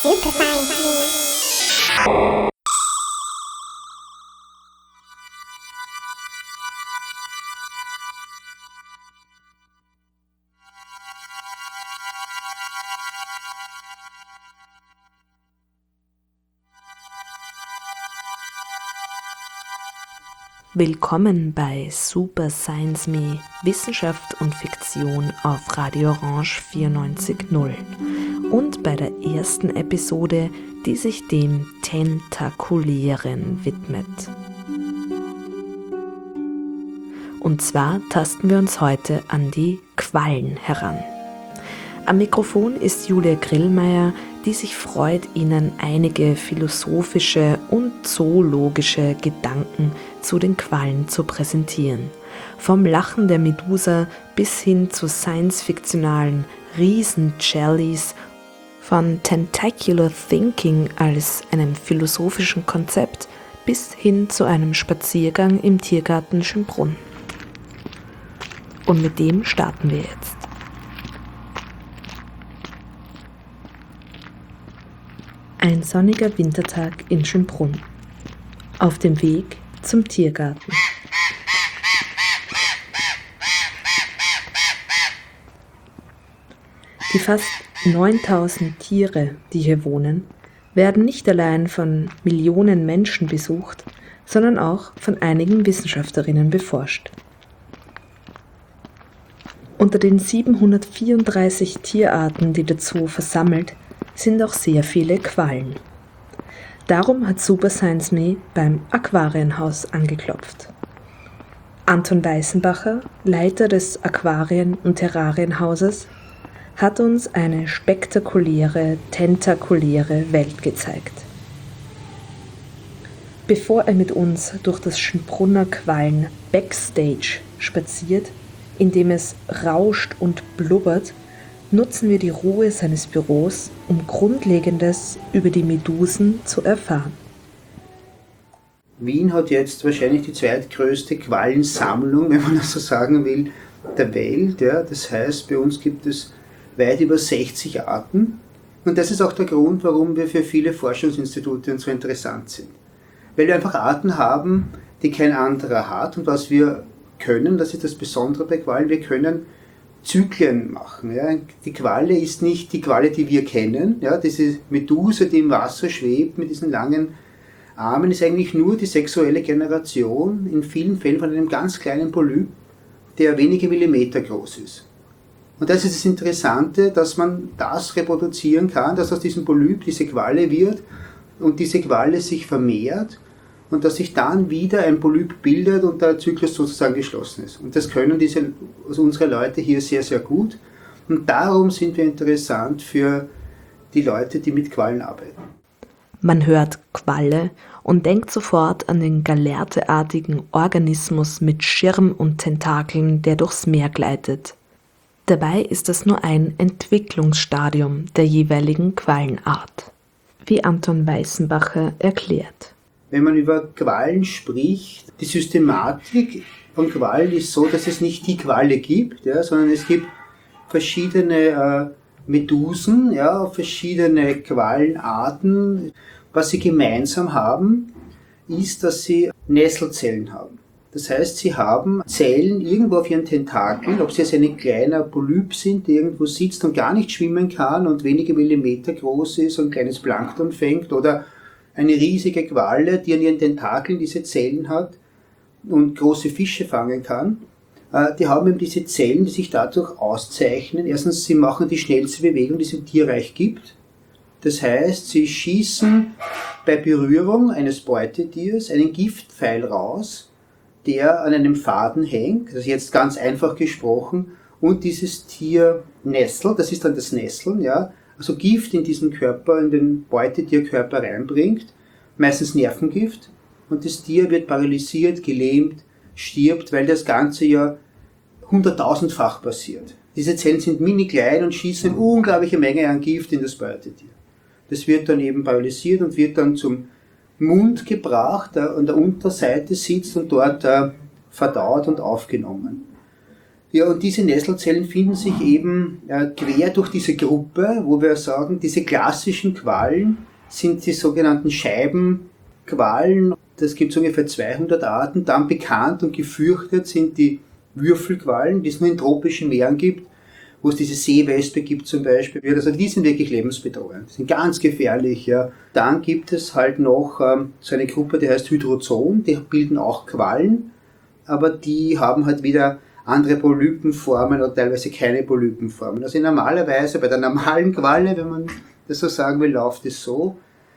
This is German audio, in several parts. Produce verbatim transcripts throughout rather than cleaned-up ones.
Super Science. Willkommen bei Super Science Me, Wissenschaft und Fiktion auf Radio Orange vierundneunzig Komma null und bei der ersten Episode, die sich dem Tentakulären widmet. Und zwar tasten wir uns heute an die Quallen heran. Am Mikrofon ist Julia Grillmeier, die sich freut, Ihnen einige philosophische und zoologische Gedanken zu den Quallen zu präsentieren. Vom Lachen der Medusa bis hin zu science-fiktionalen Riesen-Jellies, von Tentacular Thinking als einem philosophischen Konzept bis hin zu einem Spaziergang im Tiergarten Schönbrunn. Und mit dem starten wir jetzt. Ein sonniger Wintertag in Schönbrunn. Auf dem Weg zum Tiergarten. Die fast neuntausend Tiere, die hier wohnen, werden nicht allein von Millionen Menschen besucht, sondern auch von einigen Wissenschaftlerinnen beforscht. Unter den siebenhundertvierunddreißig Tierarten, die der Zoo versammelt, sind auch sehr viele Quallen. Darum hat Super Science Me beim Aquarienhaus angeklopft. Anton Weißenbacher, Leiter des Aquarien- und Terrarienhauses, hat uns eine spektakuläre, tentakuläre Welt gezeigt. Bevor er mit uns durch das Schönbrunner Quallen Backstage spaziert, in dem es rauscht und blubbert, nutzen wir die Ruhe seines Büros, um Grundlegendes über die Medusen zu erfahren. Wien hat jetzt wahrscheinlich die zweitgrößte Quallensammlung, wenn man das so sagen will, der Welt. Ja. Das heißt, bei uns gibt es weit über sechzig Arten. Und das ist auch der Grund, warum wir für viele Forschungsinstitute so interessant sind. Weil wir einfach Arten haben, die kein anderer hat. Und was wir können, das ist das Besondere bei Quallen, wir können Zyklen machen. Ja. Die Qualle ist nicht die Qualle, die wir kennen. Ja. Diese Medusa, die im Wasser schwebt mit diesen langen Armen, ist eigentlich nur die sexuelle Generation, in vielen Fällen von einem ganz kleinen Polyp, der wenige Millimeter groß ist. Und das ist das Interessante, dass man das reproduzieren kann, dass aus diesem Polyp diese Qualle wird und diese Qualle sich vermehrt und dass sich dann wieder ein Polyp bildet und der Zyklus sozusagen geschlossen ist. Und das können diese, also unsere Leute hier sehr, sehr gut. Und darum sind wir interessant für die Leute, die mit Quallen arbeiten. Man hört Qualle und denkt sofort an den Gallerte-artigen Organismus mit Schirm und Tentakeln, der durchs Meer gleitet. Dabei ist das nur ein Entwicklungsstadium der jeweiligen Quallenart, wie Anton Weißenbacher erklärt. Wenn man über Quallen spricht, die Systematik von Quallen ist so, dass es nicht die Qualle gibt, ja, sondern es gibt verschiedene äh, Medusen, ja, verschiedene Quallenarten. Was sie gemeinsam haben, ist, dass sie Nesselzellen haben. Das heißt, sie haben Zellen irgendwo auf ihren Tentakeln, ob sie jetzt ein kleiner Polyp sind, der irgendwo sitzt und gar nicht schwimmen kann und wenige Millimeter groß ist und ein kleines Plankton fängt, oder eine riesige Qualle, die an ihren Tentakeln diese Zellen hat und große Fische fangen kann. Die haben eben diese Zellen, die sich dadurch auszeichnen. Erstens, sie machen die schnellste Bewegung, die es im Tierreich gibt. Das heißt, sie schießen bei Berührung eines Beutetiers einen Giftpfeil raus, der an einem Faden hängt, das ist jetzt ganz einfach gesprochen, und dieses Tier nestelt, das ist dann das Nesteln, ja, also Gift in diesen Körper, in den Beutetierkörper reinbringt, meistens Nervengift, und das Tier wird paralysiert, gelähmt, stirbt, weil das Ganze ja hunderttausendfach passiert. Diese Zellen sind mini klein und schießen eine unglaubliche Menge an Gift in das Beutetier. Das wird dann eben paralysiert und wird dann zum Mund gebracht, der an der Unterseite sitzt und dort verdaut und aufgenommen. Ja, und diese Nesselzellen finden sich eben äh, quer durch diese Gruppe, wo wir sagen, diese klassischen Quallen sind die sogenannten Scheibenquallen. Das gibt es ungefähr zweihundert Arten. Dann bekannt und gefürchtet sind die Würfelquallen, die es nur in tropischen Meeren gibt, wo es diese Seewespe gibt zum Beispiel. Also die sind wirklich lebensbedrohend, die sind ganz gefährlich. Ja. Dann gibt es halt noch ähm, so eine Gruppe, die heißt Hydrozoen, die bilden auch Quallen, aber die haben halt wieder andere Polypenformen oder teilweise keine Polypenformen. Also normalerweise bei der normalen Qualle, wenn man das so sagen will, läuft es so.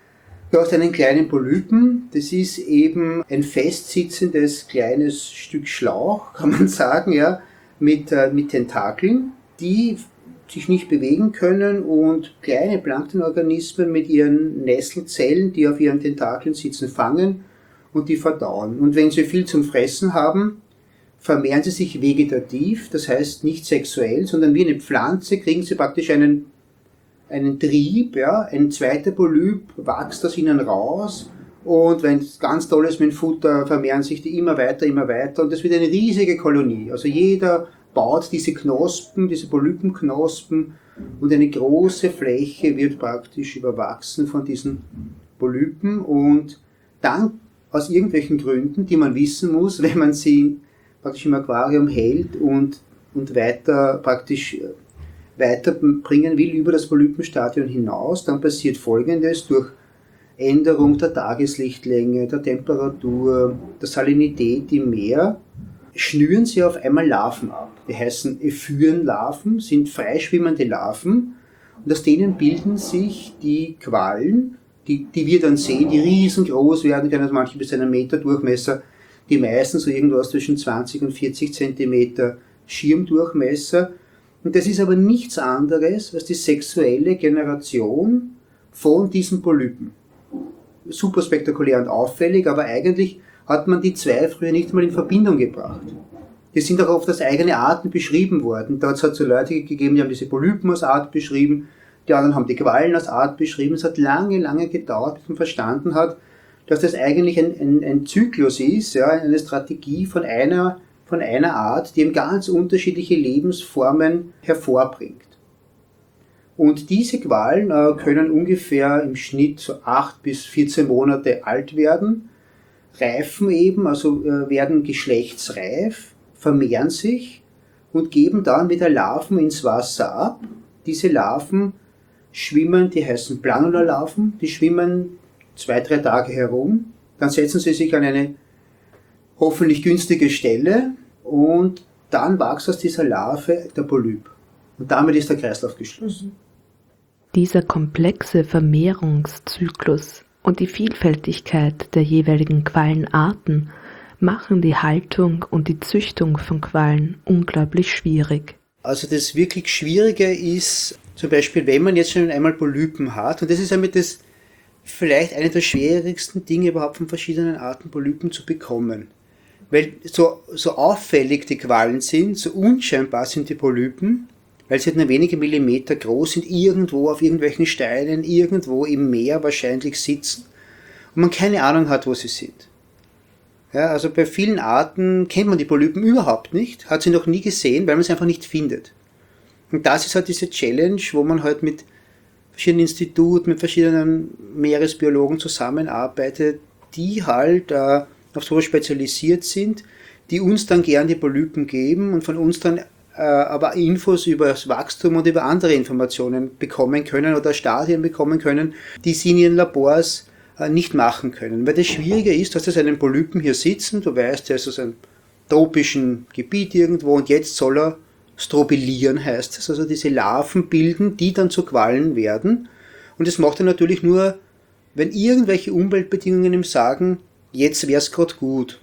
Du hast einen kleinen Polypen, das ist eben ein festsitzendes kleines Stück Schlauch, kann man sagen, ja, mit, äh, mit Tentakeln, die sich nicht bewegen können und kleine Planktonorganismen mit ihren Nesselzellen, die auf ihren Tentakeln sitzen, fangen und die verdauen. Und wenn sie viel zum Fressen haben, vermehren sie sich vegetativ, das heißt nicht sexuell, sondern wie eine Pflanze kriegen sie praktisch einen, einen Trieb, ja, ein zweiter Polyp wächst aus ihnen raus und wenn es ganz toll ist mit dem Futter, vermehren sich die immer weiter, immer weiter und das wird eine riesige Kolonie. Also jeder baut diese Knospen, diese Polypenknospen und eine große Fläche wird praktisch überwachsen von diesen Polypen und dann aus irgendwelchen Gründen, die man wissen muss, wenn man sie praktisch im Aquarium hält und, und weiter praktisch weiterbringen will über das Polypenstadium hinaus, dann passiert Folgendes: durch Änderung der Tageslichtlänge, der Temperatur, der Salinität im Meer, schnüren sie auf einmal Larven ab. Die heißen Ephyrenlarven, sind freischwimmende Larven und aus denen bilden sich die Quallen, die, die wir dann sehen, die riesengroß werden können, also manche bis einen Meter Durchmesser, die meisten so irgendwas zwischen zwanzig und vierzig Zentimeter Schirmdurchmesser. Und das ist aber nichts anderes als die sexuelle Generation von diesen Polypen. Super spektakulär und auffällig, aber eigentlich hat man die zwei früher nicht mal in Verbindung gebracht. Die sind auch oft als eigene Arten beschrieben worden. Da hat es halt so Leute gegeben, die haben diese Polypen als Art beschrieben, die anderen haben die Quallen als Art beschrieben. Es hat lange, lange gedauert, bis man verstanden hat, dass das eigentlich ein, ein, ein Zyklus ist, ja, eine Strategie von einer, von einer Art, die eben ganz unterschiedliche Lebensformen hervorbringt. Und diese Quallen äh, können ungefähr im Schnitt so acht bis vierzehn Monate alt werden, reifen eben, also äh, werden geschlechtsreif, vermehren sich und geben dann wieder Larven ins Wasser ab. Diese Larven schwimmen, die heißen Planula-Larven, die schwimmen zwei, drei Tage herum, dann setzen sie sich an eine hoffentlich günstige Stelle und dann wächst aus dieser Larve der Polyp. Und damit ist der Kreislauf geschlossen. Dieser komplexe Vermehrungszyklus und die Vielfältigkeit der jeweiligen Quallenarten machen die Haltung und die Züchtung von Quallen unglaublich schwierig. Also das wirklich Schwierige ist, zum Beispiel, wenn man jetzt schon einmal Polypen hat, und das ist damit das vielleicht eine der schwierigsten Dinge überhaupt von verschiedenen Arten Polypen zu bekommen. Weil so, so auffällig die Quallen sind, so unscheinbar sind die Polypen, weil sie halt nur wenige Millimeter groß sind, irgendwo auf irgendwelchen Steinen, irgendwo im Meer wahrscheinlich sitzen und man keine Ahnung hat, wo sie sind. Ja, also bei vielen Arten kennt man die Polypen überhaupt nicht, hat sie noch nie gesehen, weil man sie einfach nicht findet. Und das ist halt diese Challenge, wo man halt mit verschiedenen Instituten, mit verschiedenen Meeresbiologen zusammenarbeitet, die halt äh, auf sowas spezialisiert sind, die uns dann gern die Polypen geben und von uns dann äh, aber Infos über das Wachstum und über andere Informationen bekommen können oder Stadien bekommen können, die sie in ihren Labors äh, nicht machen können. Weil das Schwierige ist, dass das einen Polypen hier sitzen, du weißt, der ist aus einem tropischen Gebiet irgendwo und jetzt soll er strobilieren, heißt es, also diese Larven bilden, die dann zu Quallen werden. Und das macht er natürlich nur, wenn irgendwelche Umweltbedingungen ihm sagen, jetzt wäre es gerade gut.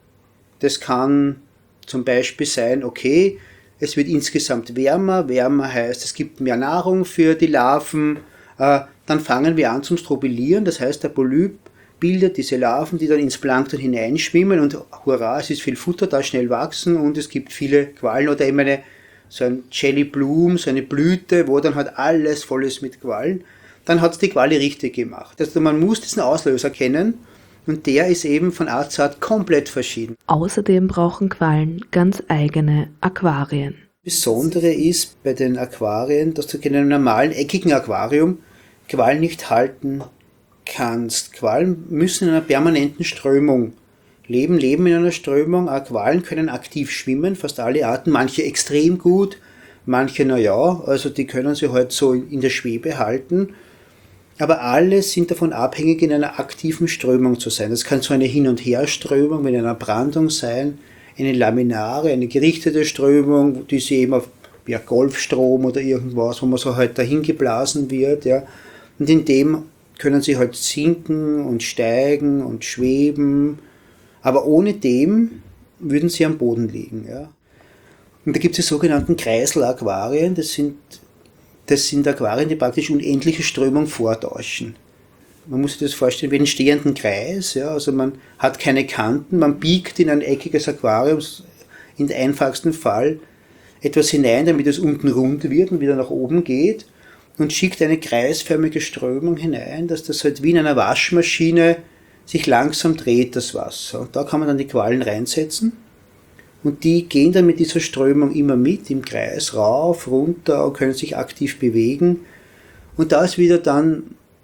Das kann zum Beispiel sein, okay, es wird insgesamt wärmer, wärmer heißt, es gibt mehr Nahrung für die Larven, äh, dann fangen wir an zum Strobilieren, das heißt, der Polyp bildet diese Larven, die dann ins Plankton hineinschwimmen und hurra, es ist viel Futter da, schnell wachsen und es gibt viele Quallen oder eben eine, so ein Jelly Bloom, so eine Blüte, wo dann halt alles voll ist mit Quallen, dann hat es die Qualle richtig gemacht. Also man muss diesen Auslöser kennen Und der ist eben von Art zu Art komplett verschieden. Außerdem brauchen Quallen ganz eigene Aquarien. Das Besondere ist bei den Aquarien, dass du in einem normalen eckigen Aquarium Quallen nicht halten kannst. Quallen müssen in einer permanenten Strömung leben, leben in einer Strömung. Auch Quallen können aktiv schwimmen, fast alle Arten, manche extrem gut, manche naja, also die können sie halt so in der Schwebe halten. Aber alle sind davon abhängig, in einer aktiven Strömung zu sein. Das kann so eine Hin- und Herströmung mit einer Brandung sein, eine laminare, eine gerichtete Strömung, die sie eben auf ja, Golfstrom oder irgendwas, wo man so halt dahin geblasen wird. Ja. Und in dem können sie halt sinken und steigen und schweben. Aber ohne dem würden sie am Boden liegen. Ja. Und da gibt es die sogenannten Kreisel-Aquarien. Das sind Das sind Aquarien, die praktisch unendliche Strömung vortäuschen. Man muss sich das vorstellen wie einen stehenden Kreis. Ja? Also man hat keine Kanten, man biegt in ein eckiges Aquarium, in den einfachsten Fall, etwas hinein, damit es unten rund wird und wieder nach oben geht und schickt eine kreisförmige Strömung hinein, dass das halt wie in einer Waschmaschine sich langsam dreht, das Wasser. Und da kann man dann die Quallen reinsetzen. Und die gehen dann mit dieser Strömung immer mit, im Kreis, rauf, runter und können sich aktiv bewegen. Und da ist wieder dann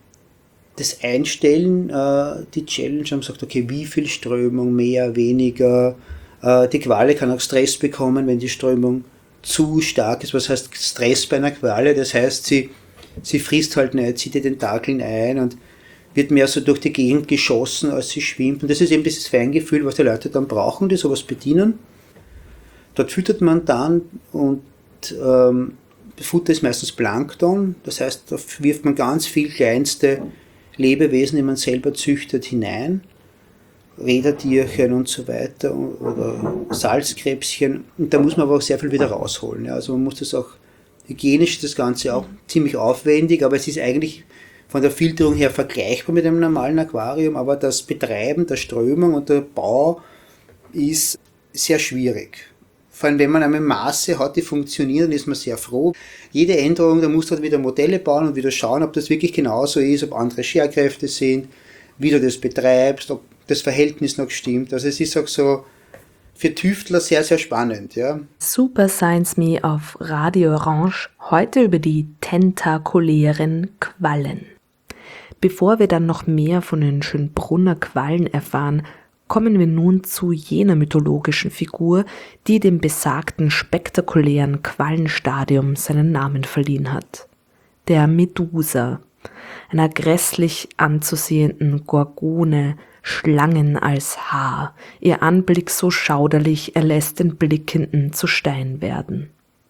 das Einstellen, äh, die Challenge, haben gesagt, okay, wie viel Strömung, mehr, weniger. Äh, die Qualle kann auch Stress bekommen, wenn die Strömung zu stark ist. Was heißt Stress bei einer Qualle? Das heißt, sie, sie frisst halt nicht, zieht die Tentakeln ein und wird mehr so durch die Gegend geschossen, als sie schwimmt. Und das ist eben dieses Feingefühl, was die Leute dann brauchen, die sowas bedienen. Dort füttert man dann und ähm, Futter ist meistens Plankton, das heißt, da wirft man ganz viel kleinste Lebewesen, die man selber züchtet, hinein. Rädertierchen und so weiter oder Salzkrebschen. Und da muss man aber auch sehr viel wieder rausholen. Ja. Also man muss das auch, hygienisch das Ganze auch ziemlich aufwendig, aber es ist eigentlich von der Filterung her vergleichbar mit einem normalen Aquarium, aber das Betreiben der Strömung und der Bau ist sehr schwierig. Vor allem, wenn man einmal Maße hat, die funktionieren, dann ist man sehr froh. Jede Änderung, da musst du halt wieder Modelle bauen und wieder schauen, ob das wirklich genauso ist, ob andere Scherkräfte sind, wie du das betreibst, ob das Verhältnis noch stimmt. Also es ist auch so für Tüftler sehr, sehr spannend. Ja. Super Science Me auf Radio Orange, heute über die tentakulären Quallen. Bevor wir dann noch mehr von den Schönbrunner Quallen erfahren, kommen wir nun zu jener mythologischen Figur, die dem besagten spektakulären Quallenstadium seinen Namen verliehen hat. Der Medusa, einer grässlich anzusehenden Gorgone, Schlangen als Haar. Ihr Anblick so schauderlich, er lässt den Blickenden zu Stein werden.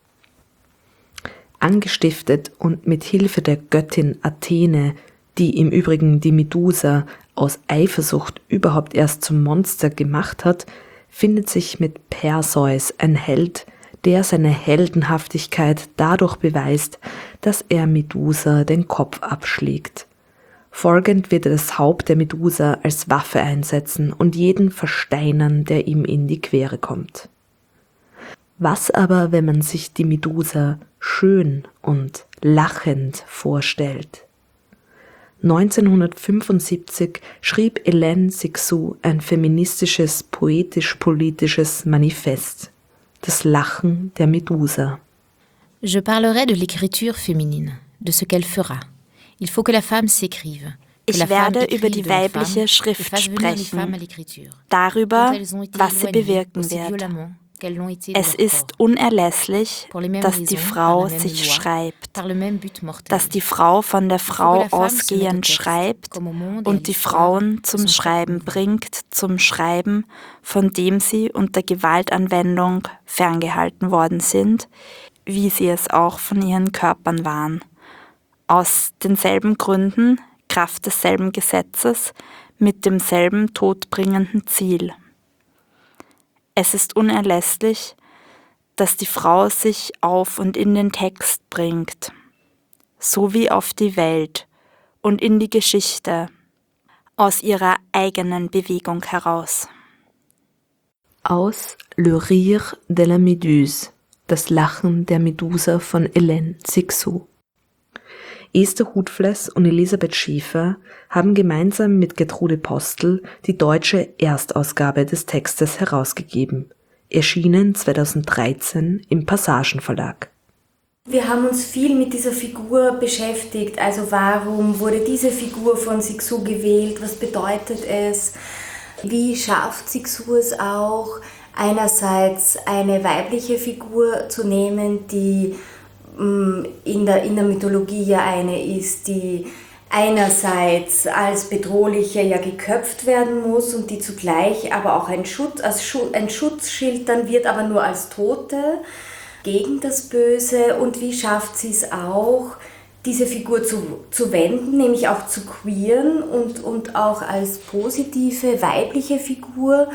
Angestiftet und mit Hilfe der Göttin Athene, die im Übrigen die Medusa aus Eifersucht überhaupt erst zum Monster gemacht hat, findet sich mit Perseus ein Held, der seine Heldenhaftigkeit dadurch beweist, dass er Medusa den Kopf abschlägt. Folgend wird er das Haupt der Medusa als Waffe einsetzen und jeden versteinern, der ihm in die Quere kommt. Was aber, wenn man sich die Medusa schön und lachend vorstellt? neunzehnhundertfünfundsiebzig schrieb Hélène Cixous ein feministisches, poetisch-politisches Manifest, das Lachen der Medusa. Je parlerai de l'écriture féminine, de ce qu'elle fera. Il faut que la femme s'écrive. Ich werde über die weibliche Schrift sprechen, darüber, was sie bewirken wird. Es ist unerlässlich, dass die Frau sich schreibt, dass die Frau von der Frau ausgehend schreibt und die Frauen zum Schreiben bringt, zum Schreiben, von dem sie unter Gewaltanwendung ferngehalten worden sind, wie sie es auch von ihren Körpern waren. Aus denselben Gründen, Kraft desselben Gesetzes, mit demselben todbringenden Ziel. Es ist unerlässlich, dass die Frau sich auf und in den Text bringt, sowie auf die Welt und in die Geschichte, aus ihrer eigenen Bewegung heraus. Aus Le Rire de la Méduse, das Lachen der Medusa von Hélène Cixous. Esther Hutfless und Elisabeth Schäfer haben gemeinsam mit Gertrude Postel die deutsche Erstausgabe des Textes herausgegeben, erschienen zweitausenddreizehn im Passagen Verlag. Wir haben uns viel mit dieser Figur beschäftigt, also warum wurde diese Figur von Cixous gewählt, was bedeutet es, wie schafft Cixous es auch, einerseits eine weibliche Figur zu nehmen, die in der, in der Mythologie ja eine ist, die einerseits als bedrohliche ja geköpft werden muss und die zugleich aber auch ein, Schutz, als Schu- ein Schutzschild dann wird, aber nur als Tote gegen das Böse. Und wie schafft sie es auch, diese Figur zu, zu wenden, nämlich auch zu queeren und, und auch als positive weibliche Figur,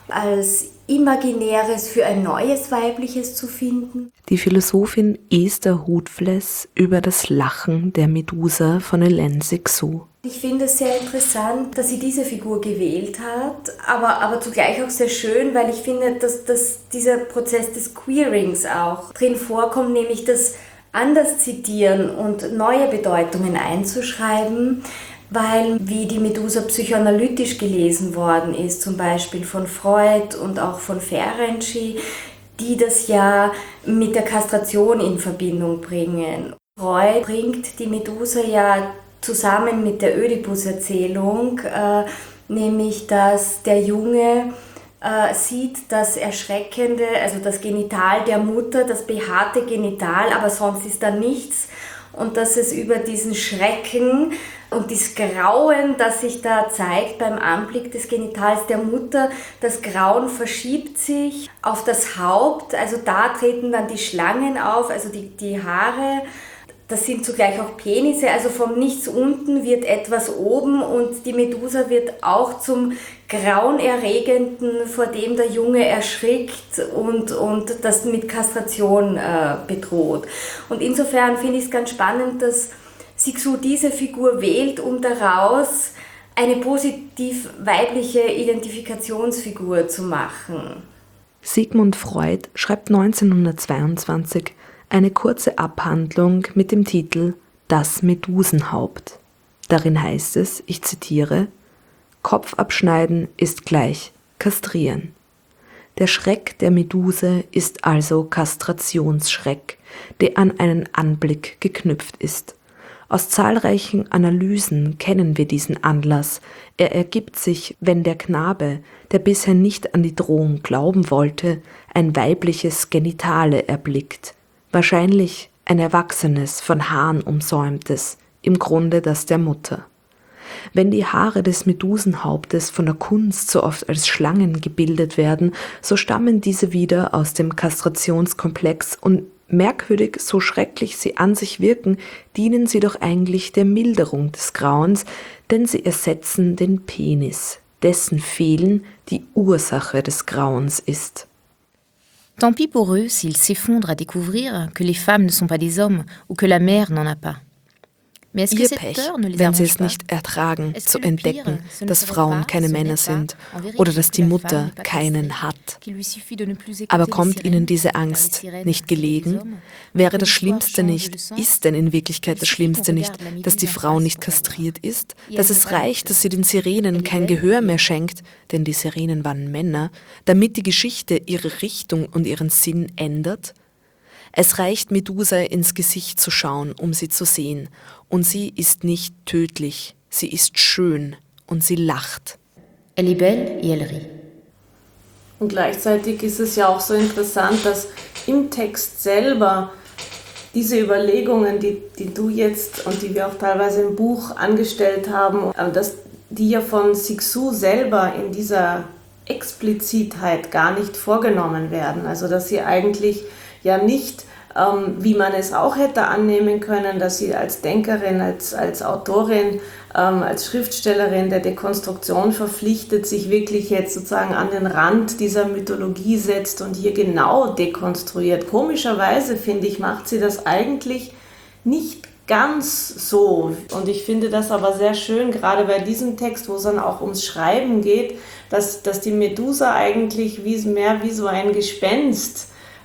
als Imaginäres für ein neues Weibliches zu finden. Die Philosophin Esther Hutfless über das Lachen der Medusa von Hélène Cixous. Ich finde es sehr interessant, dass sie diese Figur gewählt hat, aber, aber zugleich auch sehr schön, weil ich finde, dass, dass dieser Prozess des Queerings auch drin vorkommt, nämlich das anders zitieren und neue Bedeutungen einzuschreiben, weil wie die Medusa psychoanalytisch gelesen worden ist, zum Beispiel von Freud und auch von Ferenczi, die das ja mit der Kastration in Verbindung bringen. Freud bringt die Medusa ja zusammen mit der Ödipus-Erzählung, äh, nämlich dass der Junge äh, sieht das Erschreckende, also das Genital der Mutter, das behaarte Genital, aber sonst ist da nichts. Und dass es über diesen Schrecken und das Grauen, das sich da zeigt beim Anblick des Genitals der Mutter, das Grauen verschiebt sich auf das Haupt, also da treten dann die Schlangen auf, also die, die Haare, das sind zugleich auch Penisse, also vom Nichts unten wird etwas oben und die Medusa wird auch zum Grauenerregenden, vor dem der Junge erschrickt und, und das mit Kastration äh, bedroht. Und insofern finde ich es ganz spannend, dass Cixous diese Figur wählt, um daraus eine positiv weibliche Identifikationsfigur zu machen. Sigmund Freud schreibt neunzehnhundertzweiundzwanzig eine kurze Abhandlung mit dem Titel »Das Medusenhaupt«. Darin heißt es, ich zitiere, »Kopf abschneiden ist gleich kastrieren. Der Schreck der Meduse ist also Kastrationsschreck, der an einen Anblick geknüpft ist. Aus zahlreichen Analysen kennen wir diesen Anlass. Er ergibt sich, wenn der Knabe, der bisher nicht an die Drohung glauben wollte, ein weibliches Genitale erblickt. Wahrscheinlich ein erwachsenes, von Haaren umsäumtes, im Grunde das der Mutter. Wenn die Haare des Medusenhauptes von der Kunst so oft als Schlangen gebildet werden, so stammen diese wieder aus dem Kastrationskomplex und merkwürdig, so schrecklich sie an sich wirken, dienen sie doch eigentlich der Milderung des Grauens, denn sie ersetzen den Penis, dessen Fehlen die Ursache des Grauens ist. Tant pis pour eux s'ils s'effondrent à découvrir que les femmes ne sont pas des hommes ou que la mère n'en a pas. Ihr Pech, wenn sie es nicht ertragen, zu entdecken, dass Frauen keine Männer sind oder dass die Mutter keinen hat. Aber kommt ihnen diese Angst nicht gelegen? Wäre das Schlimmste nicht, ist denn in Wirklichkeit das Schlimmste nicht, dass die Frau nicht kastriert ist? Dass es reicht, dass sie den Sirenen kein Gehör mehr schenkt, denn die Sirenen waren Männer, damit die Geschichte ihre Richtung und ihren Sinn ändert? Es reicht, Medusa ins Gesicht zu schauen, um sie zu sehen. Und sie ist nicht tödlich, sie ist schön und sie lacht. Elle est belle et elle rit. Und gleichzeitig ist es ja auch so interessant, dass im Text selber diese Überlegungen, die, die du jetzt und die wir auch teilweise im Buch angestellt haben, dass die ja von Cixous selber in dieser Explizitheit gar nicht vorgenommen werden. Also dass sie eigentlich ja nicht, ähm, wie man es auch hätte annehmen können, dass sie als Denkerin, als, als Autorin, ähm, als Schriftstellerin der Dekonstruktion verpflichtet, sich wirklich jetzt sozusagen an den Rand dieser Mythologie setzt und hier genau dekonstruiert. Komischerweise, finde ich, macht sie das eigentlich nicht ganz so. Und ich finde das aber sehr schön, gerade bei diesem Text, wo es dann auch ums Schreiben geht, dass, dass die Medusa eigentlich wie, mehr wie so ein Gespenst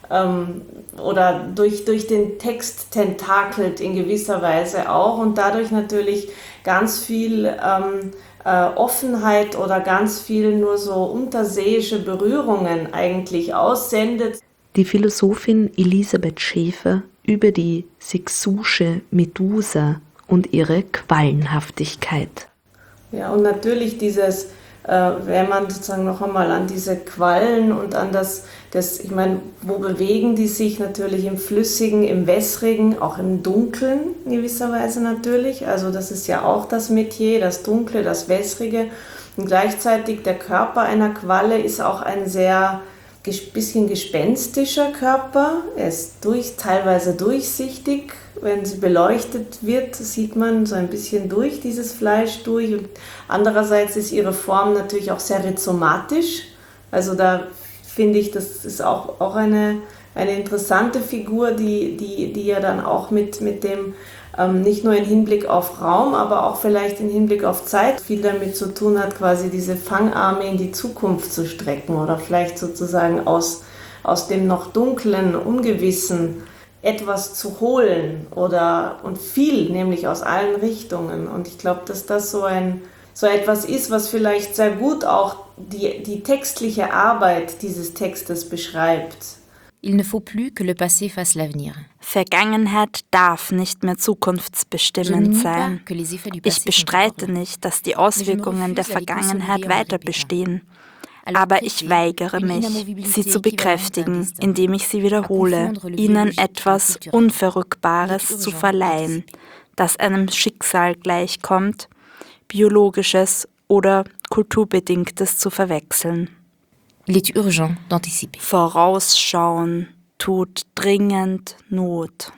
ähm, oder durch, durch den Text tentakelt in gewisser Weise auch und dadurch natürlich ganz viel ähm, äh, Offenheit oder ganz viel nur so unterseeische Berührungen eigentlich aussendet. Die Philosophin Elisabeth Schäfer über die Sixusche Medusa und ihre Quallenhaftigkeit. Ja, und natürlich dieses, äh, wenn man sozusagen noch einmal an diese Quallen und an das, das, ich meine, wo bewegen die sich? Natürlich im Flüssigen, im Wässrigen, auch im Dunkeln in gewisser Weise natürlich. Also das ist ja auch das Metier, das Dunkle, das Wässrige. Und gleichzeitig der Körper einer Qualle ist auch ein sehr bisschen gespenstischer Körper. Er ist durch, teilweise durchsichtig. Wenn sie beleuchtet wird, sieht man so ein bisschen durch dieses Fleisch durch. Und andererseits ist ihre Form natürlich auch sehr rhizomatisch. Also da finde ich, das ist auch, auch eine, eine interessante Figur, die, die, die ja dann auch mit, mit dem, ähm, nicht nur im Hinblick auf Raum, aber auch vielleicht im Hinblick auf Zeit viel damit zu tun hat, quasi diese Fangarme in die Zukunft zu strecken oder vielleicht sozusagen aus, aus dem noch dunklen, ungewissen etwas zu holen oder und viel, nämlich aus allen Richtungen. Und ich glaube, dass das so ein so etwas ist, was vielleicht sehr gut auch die, die textliche Arbeit dieses Textes beschreibt. Il ne faut plus que le passé fasse l'avenir. Vergangenheit darf nicht mehr zukunftsbestimmend sein. Ich bestreite nicht, dass die Auswirkungen der Vergangenheit weiter bestehen. Aber ich weigere mich, sie zu bekräftigen, indem ich sie wiederhole, ihnen etwas Unverrückbares zu verleihen, das einem Schicksal gleichkommt, biologisches oder kulturbedingtes zu verwechseln. Il est urgent d'anticiper. Vorausschauen tut dringend Not.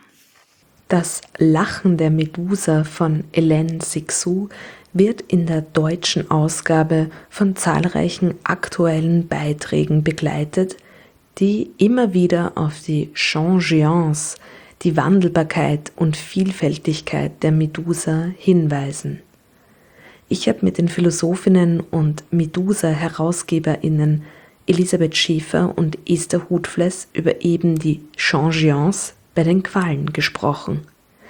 Das Lachen der Medusa von Hélène Cixous wird in der deutschen Ausgabe von zahlreichen aktuellen Beiträgen begleitet, die immer wieder auf die Changeance, die Wandelbarkeit und Vielfältigkeit der Medusa hinweisen. Ich habe mit den Philosophinnen und Medusa-HerausgeberInnen Elisabeth Schäfer und Esther Hutfless über eben die Changeance bei den Quallen gesprochen.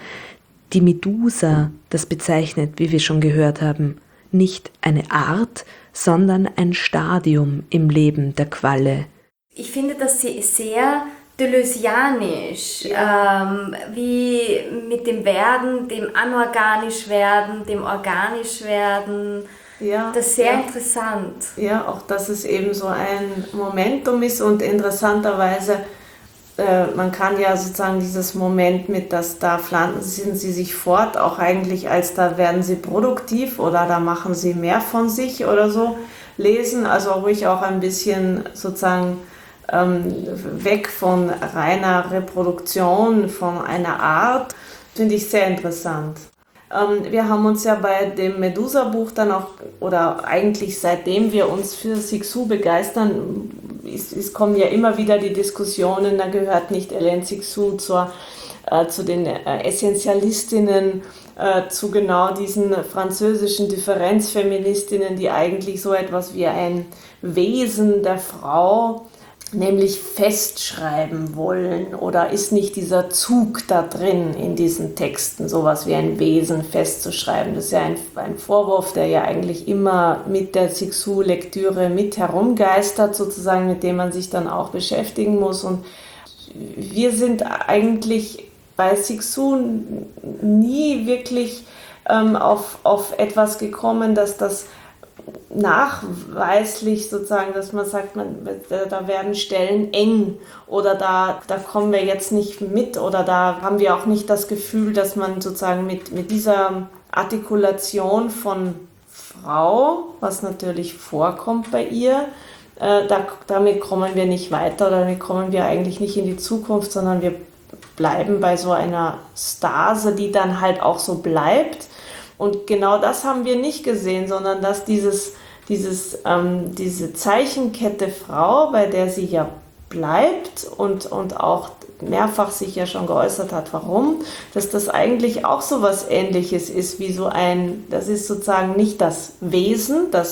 Die Medusa, das bezeichnet, wie wir schon gehört haben, nicht eine Art, sondern ein Stadium im Leben der Qualle. Ich finde das sehr deleuzianisch, ähm, wie mit dem Werden, dem anorganisch werden, dem organisch werden. Ja, das ist sehr ja. interessant. Ja, auch dass es eben so ein Momentum ist und interessanterweise, äh, man kann ja sozusagen dieses Moment mit, dass da pflanzen sie sich fort, auch eigentlich als da werden sie produktiv oder da machen sie mehr von sich oder so lesen, also ruhig auch ein bisschen sozusagen ähm, weg von reiner Reproduktion, von einer Art, finde ich sehr interessant. Wir haben uns ja bei dem Medusa-Buch dann auch, oder eigentlich seitdem wir uns für Cixous begeistern, es, es kommen ja immer wieder die Diskussionen, da gehört nicht Hélène Cixous zur, äh, zu den äh, Essentialistinnen, äh, zu genau diesen französischen Differenzfeministinnen, die eigentlich so etwas wie ein Wesen der Frau nämlich festschreiben wollen, oder ist nicht dieser Zug da drin in diesen Texten, sowas wie ein Wesen festzuschreiben? Das ist ja ein, ein Vorwurf, der ja eigentlich immer mit der Cixous-Lektüre mit herumgeistert, sozusagen, mit dem man sich dann auch beschäftigen muss. Und wir sind eigentlich bei Cixous nie wirklich ähm, auf, auf etwas gekommen, dass das nachweislich sozusagen, dass man sagt, man, da werden Stellen eng oder da, da kommen wir jetzt nicht mit oder da haben wir auch nicht das Gefühl, dass man sozusagen mit, mit dieser Artikulation von Frau, was natürlich vorkommt bei ihr, äh, da, damit kommen wir nicht weiter oder damit kommen wir eigentlich nicht in die Zukunft, sondern wir bleiben bei so einer Stase, die dann halt auch so bleibt. Und genau das haben wir nicht gesehen, sondern dass dieses, dieses, ähm, diese Zeichenkette Frau, bei der sie ja bleibt und, und auch mehrfach sich ja schon geäußert hat, warum, dass das eigentlich auch so was Ähnliches ist wie so ein, das ist sozusagen nicht das Wesen, das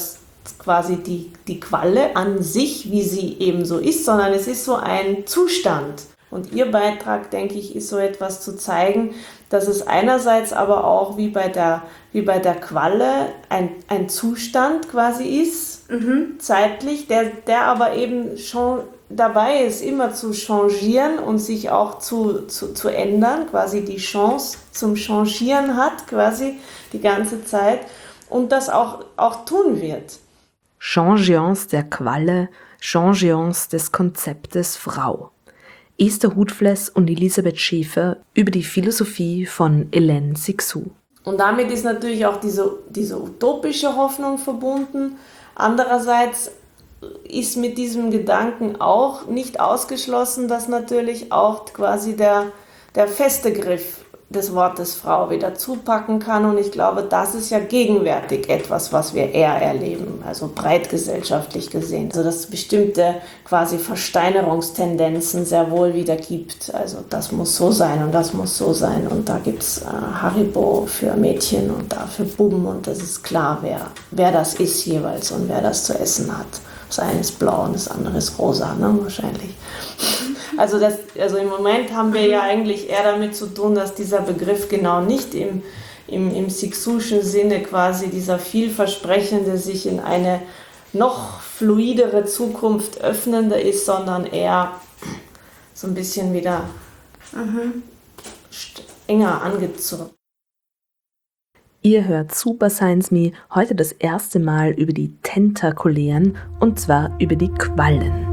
quasi die, die Qualle an sich, wie sie eben so ist, sondern es ist so ein Zustand. Und ihr Beitrag, denke ich, ist so etwas zu zeigen, dass es einerseits aber auch wie bei der, wie bei der Qualle ein, ein Zustand quasi ist, mhm. zeitlich, der, der aber eben schon dabei ist, immer zu changieren und sich auch zu, zu, zu ändern, quasi die Chance zum Changieren hat, quasi die ganze Zeit und das auch, auch tun wird. Changiance der Qualle, Changiance des Konzeptes Frau. Esther Hutfless und Elisabeth Schäfer über die Philosophie von Hélène Cixous. Und damit ist natürlich auch diese, diese utopische Hoffnung verbunden. Andererseits ist mit diesem Gedanken auch nicht ausgeschlossen, dass natürlich auch quasi der, der feste Griff des Wortes Frau wieder zupacken kann. Und ich glaube, das ist ja gegenwärtig etwas, was wir eher erleben, also breit gesellschaftlich gesehen. Also dass es bestimmte quasi Versteinerungstendenzen sehr wohl wieder gibt. Also das muss so sein und das muss so sein. Und da gibt es äh, Haribo für Mädchen und da für Buben. Und das ist klar, wer, wer das ist jeweils und wer das zu essen hat. Das eine ist blau und das andere ist rosa, ne, wahrscheinlich. Also, das, also im Moment haben wir ja eigentlich eher damit zu tun, dass dieser Begriff genau nicht im, im, im Cixouschen Sinne quasi dieser vielversprechende, sich in eine noch fluidere Zukunft öffnende ist, sondern eher so ein bisschen wieder mhm. enger angezogen. Ihr hört Super Science Me heute das erste Mal über die Tentakulären und zwar über die Quallen.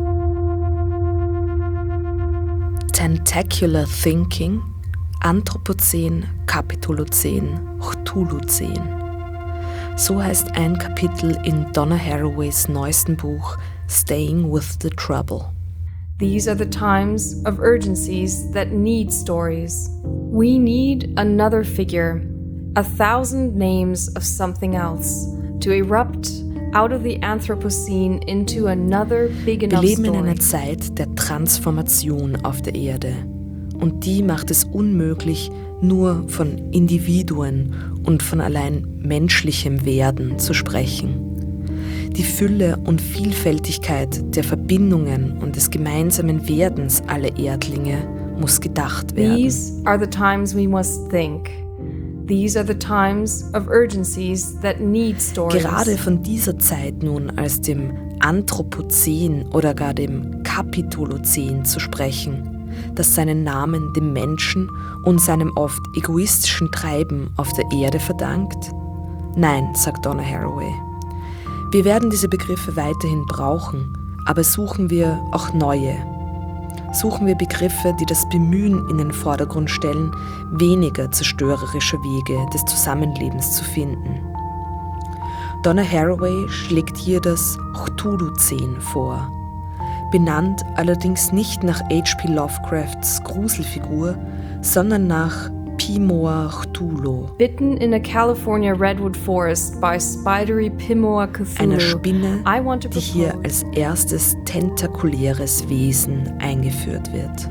Tentacular Thinking, Anthropozän, Kapitolozän, Cthulhuzän. So heißt ein Kapitel in Donna Haraways neuesten Buch Staying with the Trouble. These are the times of urgencies that need stories. We need another figure, a thousand names of something else, to erupt out of the Anthropocene into another big enough story. Wir leben in einer Zeit der Transformation auf der Erde. Und die macht es unmöglich, nur von Individuen und von allein menschlichem Werden zu sprechen. Die Fülle und Vielfältigkeit der Verbindungen und des gemeinsamen Werdens aller Erdlinge muss gedacht werden. These are the times we must think. These are the times of urgencies that need stories. Gerade von dieser Zeit nun als dem Anthropozän oder gar dem Kapitolozän zu sprechen, das seinen Namen dem Menschen und seinem oft egoistischen Treiben auf der Erde verdankt? Nein, sagt Donna Haraway. Wir werden diese Begriffe weiterhin brauchen, aber suchen wir auch neue. Suchen wir Begriffe, die das Bemühen in den Vordergrund stellen, weniger zerstörerische Wege des Zusammenlebens zu finden. Donna Haraway schlägt hier das Cthulhuzän vor, benannt allerdings nicht nach H P Lovecrafts Gruselfigur, sondern nach Pimoa Cthulhu, bitten in a California redwood forest by spidery Pimoa Cthulhu, einer Spinne, die hier als erstes tentakuläres Wesen eingeführt wird.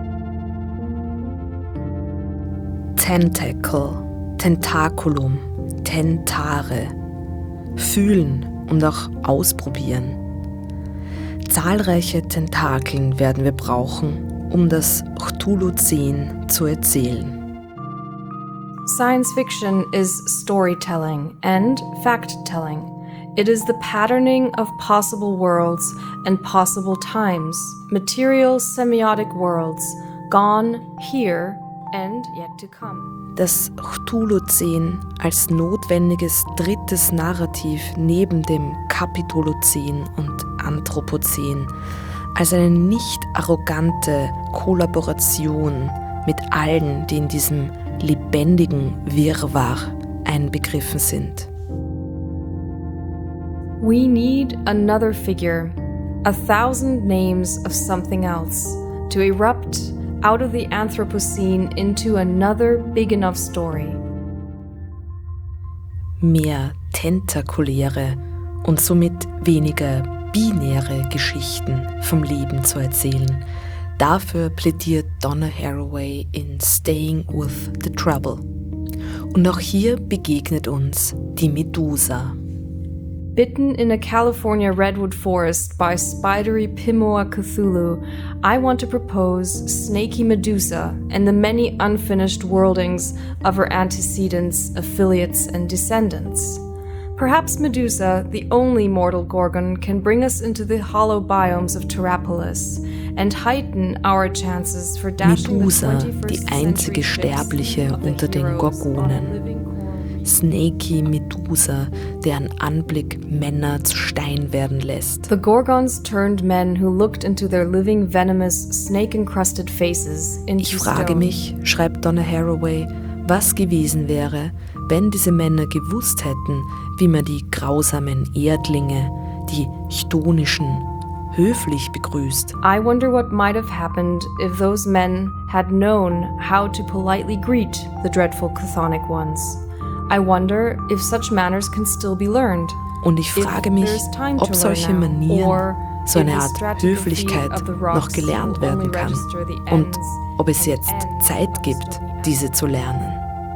Tentacle, Tentaculum, Tentare, fühlen und auch ausprobieren. Zahlreiche Tentakeln werden wir brauchen, um das Cthulhuzän zu erzählen. Science fiction is storytelling and fact-telling. It is the patterning of possible worlds and possible times, material semiotic worlds, gone, here, and yet to come. Das Cthulhuzän als notwendiges drittes Narrativ neben dem Kapitolozän und Anthropozän, als eine nicht arrogante Kollaboration mit allen, die in diesem lebendigen Wirrwarr einbegriffen sind. We need another figure, a thousand names of something else, to erupt out of the Anthropocene into another big enough story. Mehr tentakuläre und somit weniger binäre Geschichten vom Leben zu erzählen. Dafür plädiert Donna Haraway in Staying with the Trouble. Und auch hier begegnet uns die Medusa. Bitten in a California redwood forest by spidery Pimoa Cthulhu, I want to propose Snaky Medusa and the many unfinished worldings of her antecedents, affiliates, and descendants. Perhaps Medusa, the only mortal Gorgon, can bring us into the hollow biomes of Terrapolis and heighten our chances for dashing Medusa, the twenty-first die einzige Sterbliche unter den Gorgonen. Snaky Medusa, deren Anblick Männer zu Stein werden lässt. The Gorgons turned men who looked into their living venomous, snake-encrusted faces into Ich frage stone. mich, schreibt Donna Haraway, was gewesen wäre, wenn diese Männer gewusst hätten, wie man die grausamen Erdlinge, die chthonischen, höflich begrüßt. I wonder what might have happened if those men had known how to politely greet the dreadful chthonic ones. I wonder if such manners can still be learned. Und ich frage mich, ob solche Manieren, so eine Art Höflichkeit noch gelernt werden kann und ob es jetzt Zeit gibt, diese zu lernen.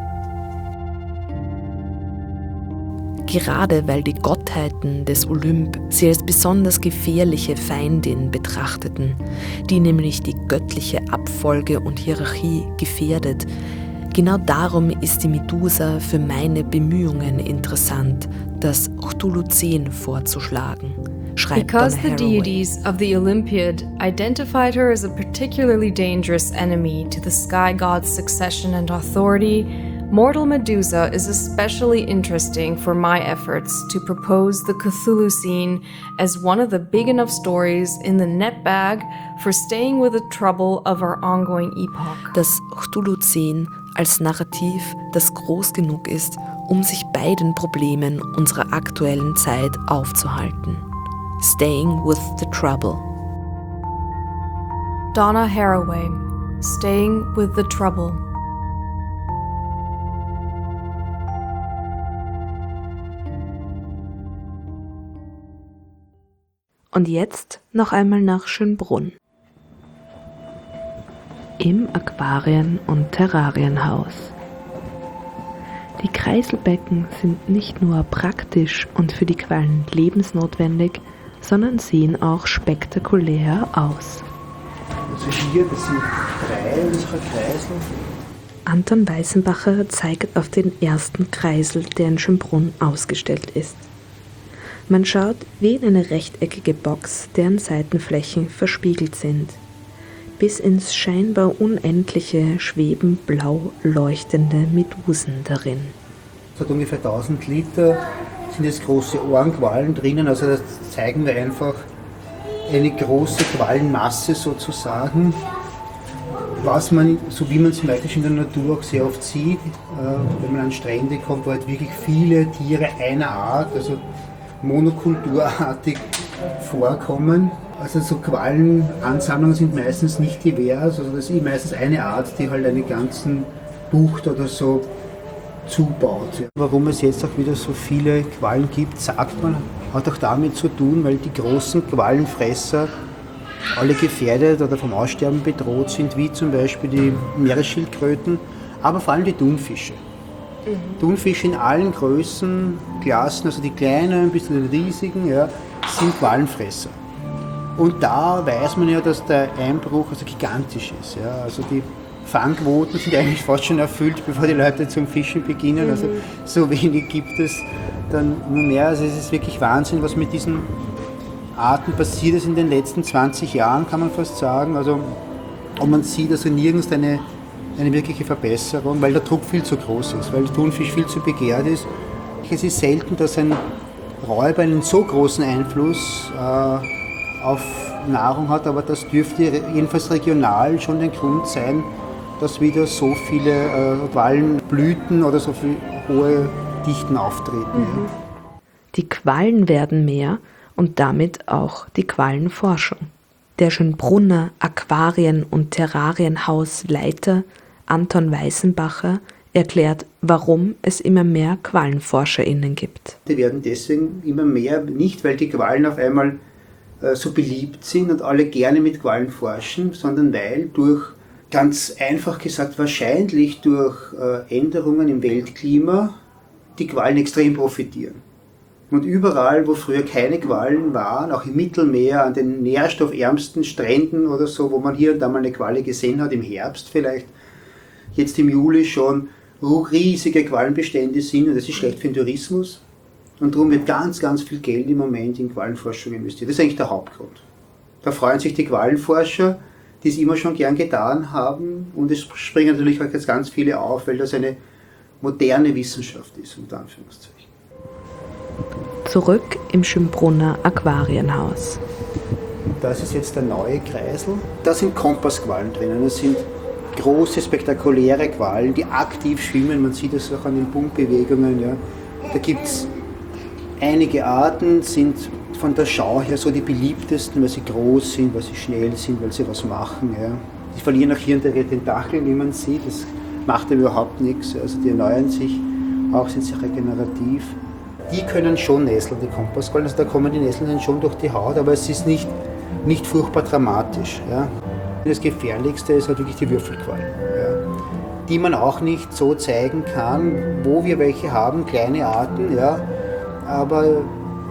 Gerade weil die Gottheiten des Olymp sie als besonders gefährliche Feindin betrachteten, die nämlich die göttliche Abfolge und Hierarchie gefährdet, genau darum ist die Medusa für meine Bemühungen interessant, das Cthulhuzen vorzuschlagen, schreibt Because Donna the Haraway. deities of the Olympiad identified her as a particularly dangerous enemy to the sky god's succession and authority, mortal Medusa is especially interesting for my efforts to propose the Cthulhu scene as one of the big enough stories in the net bag for staying with the trouble of our ongoing epoch. Das Cthulhuzen als Narrativ, das groß genug ist, um sich bei den Problemen unserer aktuellen Zeit aufzuhalten. Staying with the trouble. Donna Haraway, Staying with the Trouble. Und jetzt noch einmal nach Schönbrunn. Im Aquarien- und Terrarienhaus. Die Kreiselbecken sind nicht nur praktisch und für die Quallen lebensnotwendig, sondern sehen auch spektakulär aus. Also hier, das sind drei unserer Kreisel. Anton Weißenbacher zeigt auf den ersten Kreisel, der in Schönbrunn ausgestellt ist. Man schaut wie in eine rechteckige Box, deren Seitenflächen verspiegelt sind. Bis ins scheinbar Unendliche schweben blau leuchtende Medusen darin. Es hat ungefähr tausend Liter, sind jetzt große Ohrenquallen drinnen, also das zeigen wir einfach eine große Quallenmasse sozusagen, was man, so wie man es zum Beispiel in der Natur auch sehr oft sieht, äh, wenn man an Strände kommt, wo halt wirklich viele Tiere einer Art, also monokulturartig vorkommen. Also so Quallenansammlungen sind meistens nicht divers, also das ist meistens eine Art, die halt einen ganzen Bucht oder so zubaut. Warum es jetzt auch wieder so viele Quallen gibt, sagt man, hat auch damit zu tun, weil die großen Quallenfresser alle gefährdet oder vom Aussterben bedroht sind, wie zum Beispiel die Meeresschildkröten, aber vor allem die Thunfische. Mhm. Thunfische in allen Größen, Klassen, also die kleinen bis zu den riesigen, ja, sind Quallenfresser. Und da weiß man ja, dass der Einbruch also gigantisch ist. Ja. Also die Fangquoten sind eigentlich fast schon erfüllt, bevor die Leute zum Fischen beginnen. Mhm. Also so wenig gibt es dann nur mehr. Also es ist wirklich Wahnsinn, was mit diesen Arten passiert ist in den letzten zwanzig Jahren, kann man fast sagen. Also, und man sieht also nirgends eine, eine wirkliche Verbesserung, weil der Druck viel zu groß ist, weil der Thunfisch viel zu begehrt ist. Es ist selten, dass ein Räuber einen so großen Einfluss äh, auf Nahrung hat, aber das dürfte jedenfalls regional schon der Grund sein, dass wieder so viele äh, Quallenblüten oder so viele hohe Dichten auftreten. Mhm. Ja. Die Quallen werden mehr und damit auch die Quallenforschung. Der Schönbrunner Aquarien- und Terrarienhausleiter Anton Weißenbacher erklärt, warum es immer mehr QuallenforscherInnen gibt. Die werden deswegen immer mehr, nicht weil die Quallen auf einmal äh, so beliebt sind und alle gerne mit Quallen forschen, sondern weil durch, ganz einfach gesagt, wahrscheinlich durch äh, Änderungen im Weltklima die Quallen extrem profitieren. Und überall, wo früher keine Quallen waren, auch im Mittelmeer, an den nährstoffärmsten Stränden oder so, wo man hier und da mal eine Qualle gesehen hat, im Herbst vielleicht, jetzt im Juli schon riesige Quallenbestände sind, und das ist schlecht für den Tourismus. Und darum wird ganz, ganz viel Geld im Moment in Quallenforschung investiert. Das ist eigentlich der Hauptgrund. Da freuen sich die Quallenforscher, die es immer schon gern getan haben, und es springen natürlich auch jetzt ganz viele auf, weil das eine moderne Wissenschaft ist, unter Anführungszeichen. Zurück im Schönbrunner Aquarienhaus. Das ist jetzt der neue Kreisel. Da sind Kompassquallen drinnen. Das sind große, spektakuläre Quallen, die aktiv schwimmen. Man sieht das auch an den Pumpbewegungen. Ja. Da gibt es einige Arten, sind von der Schau her so die beliebtesten, weil sie groß sind, weil sie schnell sind, weil sie was machen. Ja. Die verlieren auch hier und da ihre Tentakeln, wie man sieht. Das macht überhaupt nichts. Also die erneuern sich, auch sind sie regenerativ. Die können schon nesseln, die Kompassquallen. Also da kommen die Nesseln dann schon durch die Haut, aber es ist nicht, nicht furchtbar dramatisch. Ja. Das Gefährlichste ist halt wirklich die Würfelquallen, ja, die man auch nicht so zeigen kann, wo wir welche haben, kleine Arten, ja, aber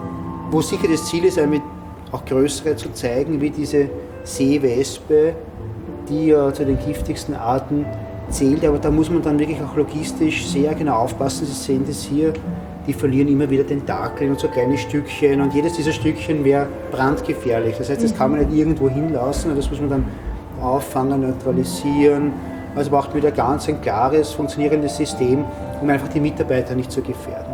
wo sicher das Ziel ist, damit auch größere zu zeigen, wie diese Seewespe, die ja zu den giftigsten Arten zählt, aber da muss man dann wirklich auch logistisch sehr genau aufpassen. Sie sehen das hier, die verlieren immer wieder Tentakeln und so kleine Stückchen, und jedes dieser Stückchen wäre brandgefährlich. Das heißt, das kann man nicht irgendwo hinlassen, und das muss man dann auffangen, neutralisieren. Also braucht man wieder ganz ein klares, funktionierendes System, um einfach die Mitarbeiter nicht zu gefährden.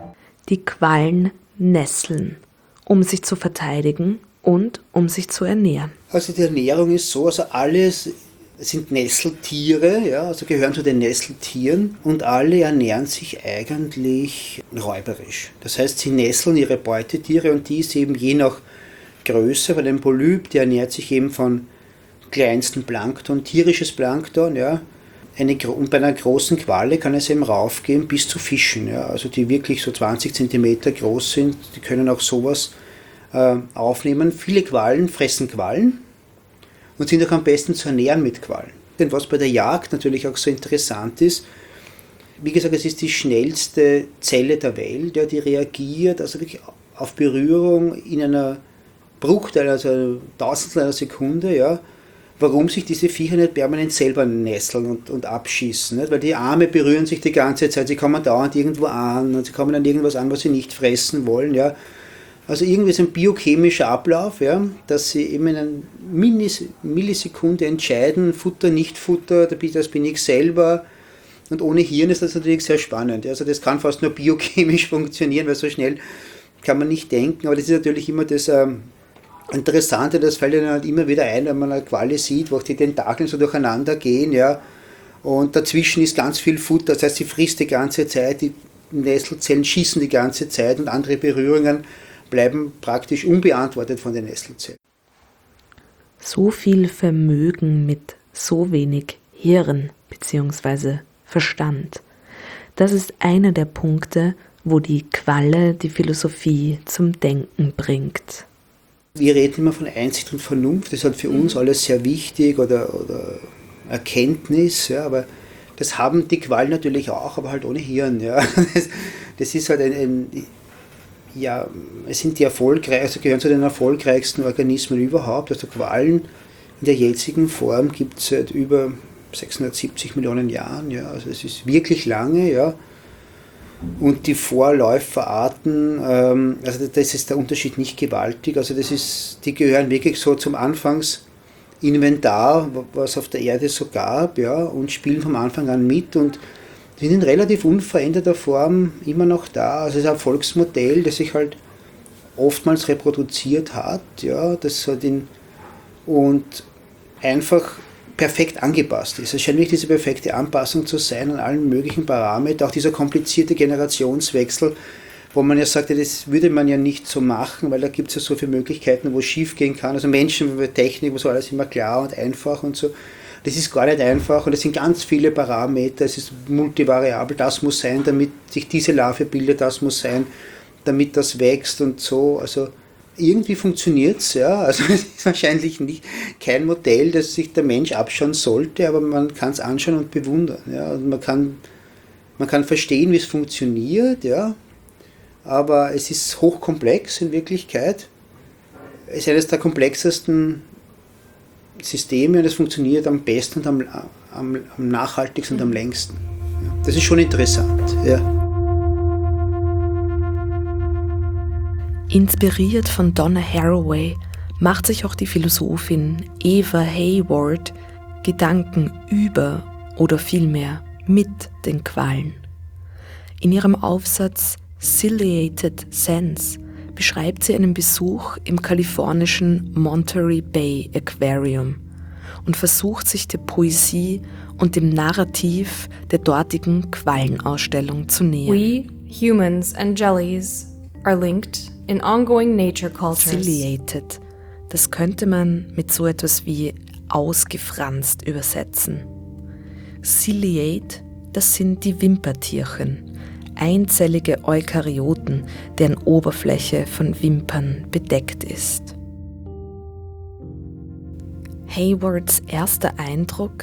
Die Quallen nesseln, um sich zu verteidigen und um sich zu ernähren. Also die Ernährung ist so, also alles sind Nesseltiere, ja, also gehören zu den Nesseltieren, und alle ernähren sich eigentlich räuberisch. Das heißt, sie nesseln ihre Beutetiere, und die ist eben je nach Größe, weil ein Polyp, der ernährt sich eben von kleinsten Plankton, tierisches Plankton, ja. Eine, und bei einer großen Qualle kann es eben raufgehen bis zu Fischen, ja, also die wirklich so zwanzig Zentimeter groß sind, die können auch sowas äh, aufnehmen. Viele Quallen fressen Quallen und sind auch am besten zu ernähren mit Quallen. Denn was bei der Jagd natürlich auch so interessant ist, wie gesagt, es ist die schnellste Zelle der Welt, ja, die reagiert also wirklich auf Berührung in einer Bruchteil, also Tausendstel einer Sekunde, ja. Warum sich diese Viecher nicht permanent selber nesseln und, und abschießen. Nicht? Weil die Arme berühren sich die ganze Zeit, sie kommen dauernd irgendwo an und sie kommen an irgendwas an, was sie nicht fressen wollen. Ja. Also irgendwie ist ein biochemischer Ablauf, ja, dass sie eben in einer Millisekunde entscheiden, Futter, nicht Futter, das bin ich selber. Und ohne Hirn ist das natürlich sehr spannend. Also das kann fast nur biochemisch funktionieren, weil so schnell kann man nicht denken. Aber das ist natürlich immer das ähm, Interessante, das fällt dann halt immer wieder ein, wenn man eine Qualle sieht, wo auch die Tentakeln so durcheinander gehen, ja. Und dazwischen ist ganz viel Futter, das heißt, sie frisst die ganze Zeit, die Nesselzellen schießen die ganze Zeit, und andere Berührungen bleiben praktisch unbeantwortet von den Nesselzellen. So viel Vermögen mit so wenig Hirn bzw. Verstand. Das ist einer der Punkte, wo die Qualle die Philosophie zum Denken bringt. Wir reden immer von Einsicht und Vernunft, das ist halt für uns alles sehr wichtig, oder, oder Erkenntnis, ja, aber das haben die Quallen natürlich auch, aber halt ohne Hirn. Ja. Das, das ist halt ein, ein, ja, es sind die erfolgreich, also gehören zu den erfolgreichsten Organismen überhaupt. Also Quallen in der jetzigen Form gibt es seit über sechshundertsiebzig Millionen Jahren, ja, also es ist wirklich lange, ja. Und die Vorläuferarten, ähm, also das ist der Unterschied nicht gewaltig, also das ist, die gehören wirklich so zum Anfangsinventar, was auf der Erde so gab, ja, und spielen vom Anfang an mit und sind in relativ unveränderter Form immer noch da. Also es ist ein Erfolgsmodell, das sich halt oftmals reproduziert hat, ja, das hat in, und einfach perfekt angepasst ist. Es scheint wirklich diese perfekte Anpassung zu sein an allen möglichen Parametern, auch dieser komplizierte Generationswechsel, wo man ja sagt, das würde man ja nicht so machen, weil da gibt es ja so viele Möglichkeiten, wo es schief gehen kann. Also Menschen, Technik, wo so alles immer klar und einfach und so. Das ist gar nicht einfach und es sind ganz viele Parameter, es ist multivariabel, das muss sein, damit sich diese Larve bildet, das muss sein, damit das wächst und so. Also irgendwie funktioniert es, ja. Also es ist wahrscheinlich nicht kein Modell, das sich der Mensch abschauen sollte, aber man kann es anschauen und bewundern. Ja. Und man kann, man kann verstehen, wie es funktioniert, ja. aber es ist hochkomplex in Wirklichkeit. Es ist eines der komplexesten Systeme und es funktioniert am besten und am, am, am nachhaltigsten und am längsten. Das ist schon interessant. Ja. Inspiriert von Donna Haraway macht sich auch die Philosophin Eva Hayward Gedanken über oder vielmehr mit den Quallen. In ihrem Aufsatz Ciliated Sense beschreibt sie einen Besuch im kalifornischen Monterey Bay Aquarium und versucht sich der Poesie und dem Narrativ der dortigen Quallenausstellung zu nähern. We, humans and jellies, are linked in ongoing nature cultures. Ciliated, das könnte man mit so etwas wie ausgefranst übersetzen. Ciliate, das sind die Wimpertierchen, einzellige Eukaryoten, deren Oberfläche von Wimpern bedeckt ist. Haywards erster Eindruck: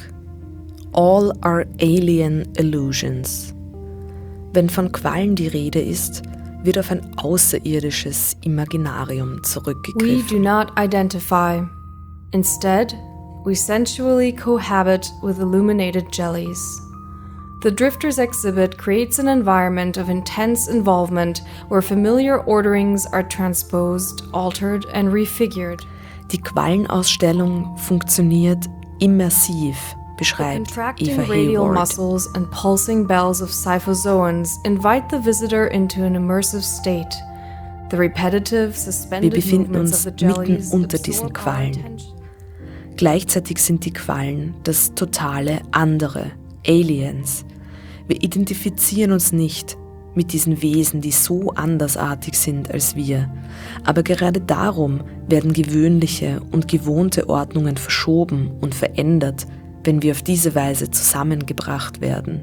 All are alien illusions. Wenn von Quallen die Rede ist, wird auf ein außerirdisches Imaginarium zurückgegriffen. We do not identify. Instead, we sensually cohabit with illuminated jellies. The Drifter's exhibit creates an environment of intense involvement where familiar orderings are transposed, altered and refigured. Die Quallenausstellung funktioniert immersiv, beschreibt Eva radial Hayward. Muscles and pulsing bells of cyphozoans invite the visitor into an immersive state. The repetitive, suspended Wir befinden movements uns of the jellies mitten unter diesen absorb our Quallen. attention. Gleichzeitig sind die Quallen das totale andere, Aliens. Wir identifizieren uns nicht mit diesen Wesen, die so andersartig sind als wir. Aber gerade darum werden gewöhnliche und gewohnte Ordnungen verschoben und verändert, wenn wir auf diese Weise zusammengebracht werden.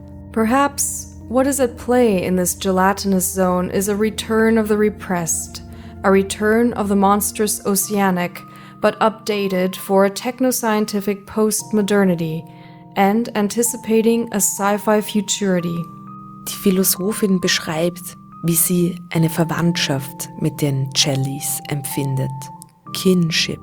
Perhaps what is at play in this gelatinous zone is a return of the repressed, a return of the monstrous oceanic, but updated for a technoscientific post-modernity and anticipating a sci-fi futurity. Die Philosophin beschreibt, wie sie eine Verwandtschaft mit den Jellies empfindet. Kinship.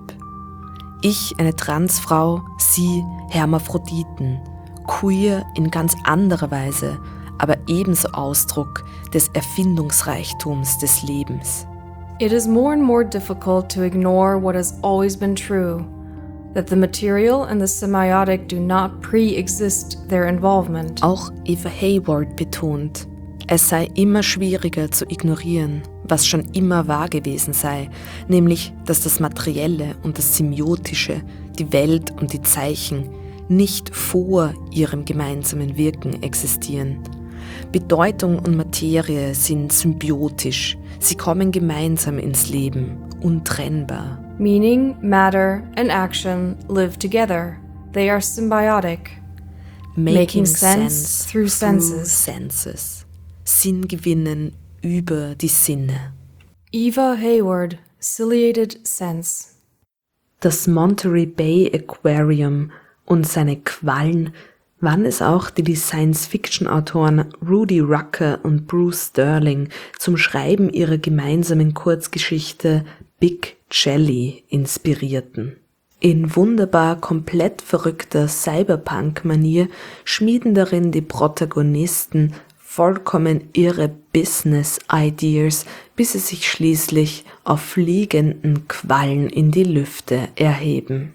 Ich eine Transfrau, sie Hermaphroditen. Queer in ganz anderer Weise, aber ebenso Ausdruck des Erfindungsreichtums des Lebens. It is more and more difficult to ignore what has always been true, that the material and the semiotic do not pre-exist their involvement. Auch Eva Hayward betont, es sei immer schwieriger zu ignorieren, was schon immer wahr gewesen sei, nämlich, dass das Materielle und das Semiotische, die Welt und die Zeichen nicht vor ihrem gemeinsamen Wirken existieren. Bedeutung und Materie sind symbiotisch, sie kommen gemeinsam ins Leben, untrennbar. Meaning, matter, and action live together. They are symbiotic. Making, Making sense, sense through senses. senses. Sinn gewinnen über die Sinne. Eva Hayward, Ciliated Sense. Das Monterey Bay Aquarium und seine Quallen waren es auch, die die Science-Fiction-Autoren Rudy Rucker und Bruce Sterling zum Schreiben ihrer gemeinsamen Kurzgeschichte Big Jelly inspirierten. In wunderbar komplett verrückter Cyberpunk-Manier schmieden darin die Protagonisten vollkommen irre Business-Ideas, bis sie sich schließlich auf fliegenden Quallen in die Lüfte erheben.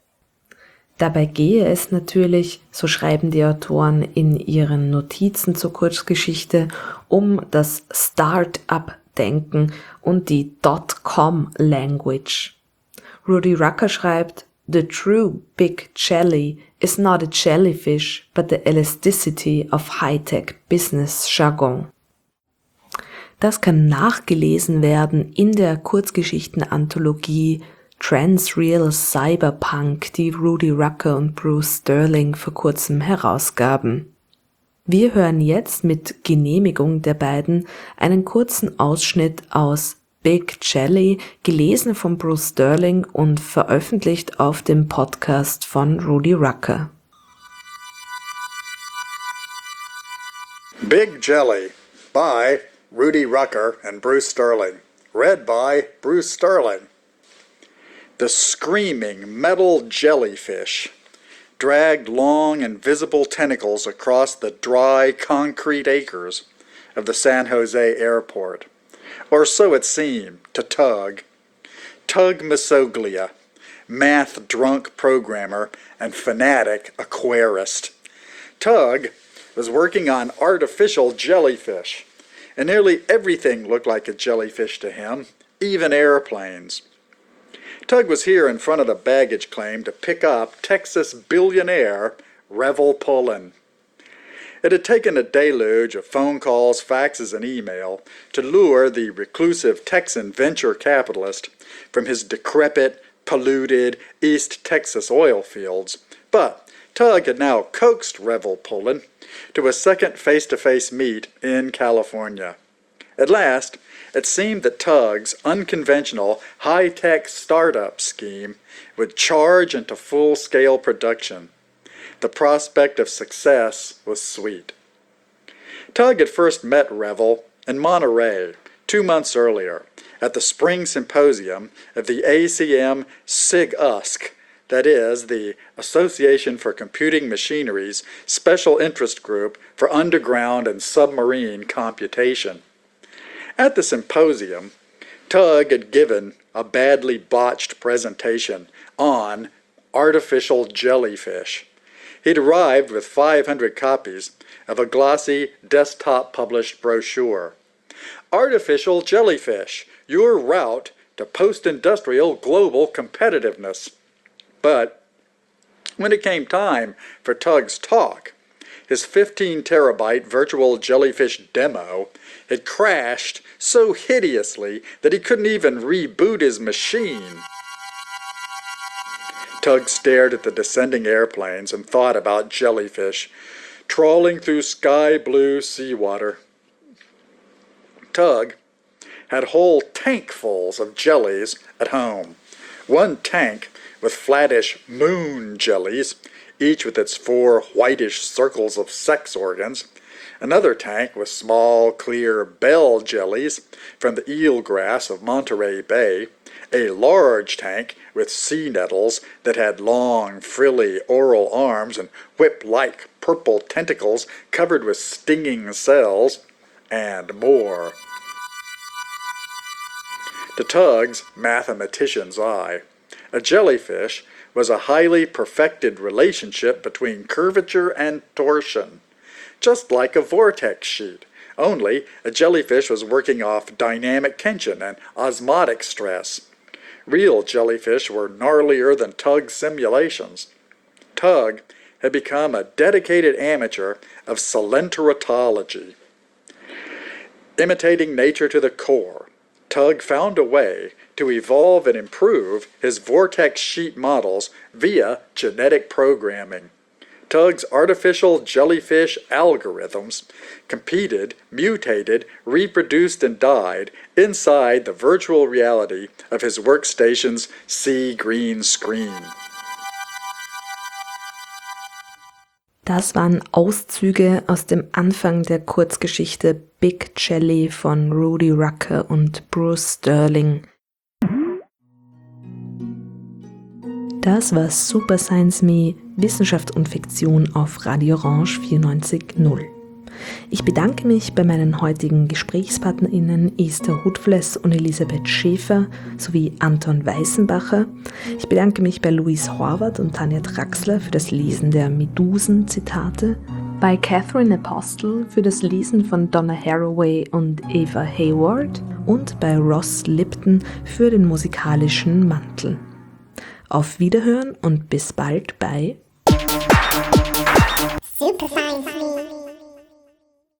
Dabei gehe es natürlich, so schreiben die Autoren in ihren Notizen zur Kurzgeschichte, um das Start-up-Denken und die Dot-com-Language. Rudy Rucker schreibt, "The true big jelly is not a jellyfish, but the elasticity of high-tech business jargon." Das kann nachgelesen werden in der Kurzgeschichten-Anthologie Transreal Cyberpunk, die Rudy Rucker und Bruce Sterling vor kurzem herausgaben. Wir hören jetzt mit Genehmigung der beiden einen kurzen Ausschnitt aus Big Jelly, gelesen von Bruce Sterling und veröffentlicht auf dem Podcast von Rudy Rucker. Big Jelly by Rudy Rucker and Bruce Sterling. Read by Bruce Sterling. The screaming metal jellyfish dragged long invisible tentacles across the dry concrete acres of the San Jose airport. Or so it seemed to Tug. Tug Masoglia, math-drunk programmer and fanatic aquarist. Tug was working on artificial jellyfish, and nearly everything looked like a jellyfish to him, even airplanes. Tug was here in front of the baggage claim to pick up Texas billionaire Revel Pullen. It had taken a deluge of phone calls, faxes, and email to lure the reclusive Texan venture capitalist from his decrepit, polluted East Texas oil fields, but Tug had now coaxed Revel Pullen to a second face-to-face meet in California. At last, it seemed that Tug's unconventional high-tech startup scheme would charge into full-scale production. The prospect of success was sweet. Tug had first met Revel in Monterey two months earlier at the spring symposium of the A C M SIG-USC, that is, the Association for Computing Machinery's special interest group for underground and submarine computation. At the symposium, Tug had given a badly botched presentation on artificial jellyfish. He'd arrived with five hundred copies of a glossy desktop-published brochure. Artificial Jellyfish, Your Route to Post-Industrial Global Competitiveness. But when it came time for Tug's talk, his fifteen terabyte virtual jellyfish demo had crashed so hideously that he couldn't even reboot his machine. Tug stared at the descending airplanes and thought about jellyfish trawling through sky-blue seawater. Tug had whole tankfuls of jellies at home. One tank with flattish moon jellies, each with its four whitish circles of sex organs. Another tank with small, clear bell jellies from the eelgrass of Monterey Bay. A large tank with sea nettles that had long, frilly oral arms and whip-like purple tentacles covered with stinging cells, and more. To Tug's mathematician's eye, a jellyfish was a highly perfected relationship between curvature and torsion, just like a vortex sheet, only a jellyfish was working off dynamic tension and osmotic stress. Real jellyfish were gnarlier than Tug's simulations. Tug had become a dedicated amateur of coelenterology. Imitating nature to the core, Tug found a way to evolve and improve his vortex sheet models via genetic programming. Tug's artificial jellyfish algorithms competed, mutated, reproduced, and died inside the virtual reality of his workstation's sea green screen. Das waren Auszüge aus dem Anfang der Kurzgeschichte Big Jelly von Rudy Rucker und Bruce Sterling. Das war Super Science Me, Wissenschaft und Fiktion auf Radio Orange vierundneunzig Komma null. Ich bedanke mich bei meinen heutigen GesprächspartnerInnen Esther Hutfless und Elisabeth Schäfer sowie Anton Weißenbacher. Ich bedanke mich bei Louise Horvath und Tanja Traxler für das Lesen der Medusen-Zitate, bei Catherine Apostle für das Lesen von Donna Haraway und Eva Hayward und bei Ross Lipton für den musikalischen Mantel. Auf Wiederhören und bis bald bei Super Science Me.